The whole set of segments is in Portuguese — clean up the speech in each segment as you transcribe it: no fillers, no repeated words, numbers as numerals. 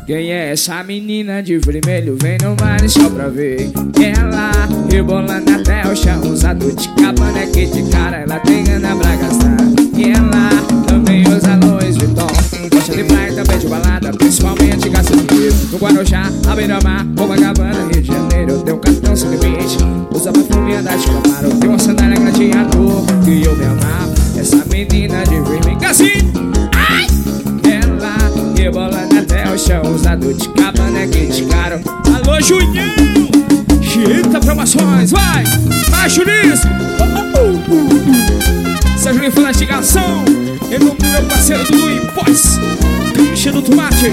Quem é essa menina de vermelho? Vem no baile só pra ver. Ela rebolando até o chão, usa de cabaneque de cara. Ela tem grana pra gastar. E ela também usa Louis Vuitton. Gosta de praia, também de balada, principalmente gasta dinheiro no Guarujá, à beira-mar, Copacabana, Rio de Janeiro. Tem um cartão sem limite, usa perfume, anda de Camaro. Tem uma sandália gladiador que eu me amava. Essa menina de vermelho assim, ai! Ela rebolando até o chão, usa de cabaneque de caro. Alô, Junhão! Chita promoções, vai! Vai, Juninho! Sérgio Lima foi na instigação. Em nome do meu parceiro Dudu e Pós, Pincha do Tomate.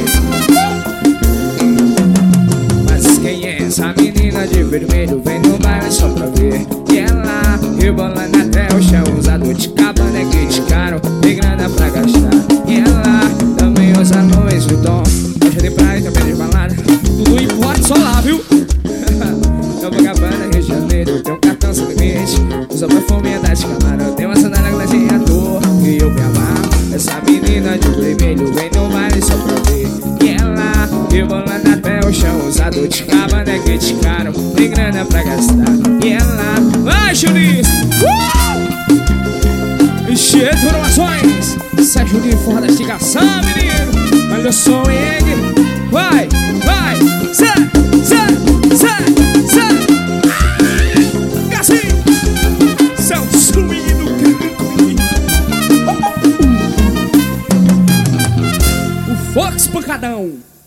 Mas quem é essa menina de vermelho? Vem no baile só pra ver. E ela rebolando até o chão, usa de cabaneque de caro. Tem grana pra gastar. E ela também usa Louis Vuitton. Gosta de praia, também de balada. Dudu e Pós, só lá, viu? Copacabana, Rio de Janeiro. Tem um cartão sem limite, usa perfume, anda de Camaro. Tem uma sandália gladiador que eu me amava. Essa menina de vermelho vem no baile só pra ver. E ela rebolando até o chão, usa de cabaneque de caro. Tem grana pra gastar. E ela... Vai, Juninho! Encher de informações. Sérgio Lima fora da instigação, menino. Olha só o Eng. Vai, vai. Sai, sai, sai, sai. Assim. Céu destruído. O Fox Pancadão.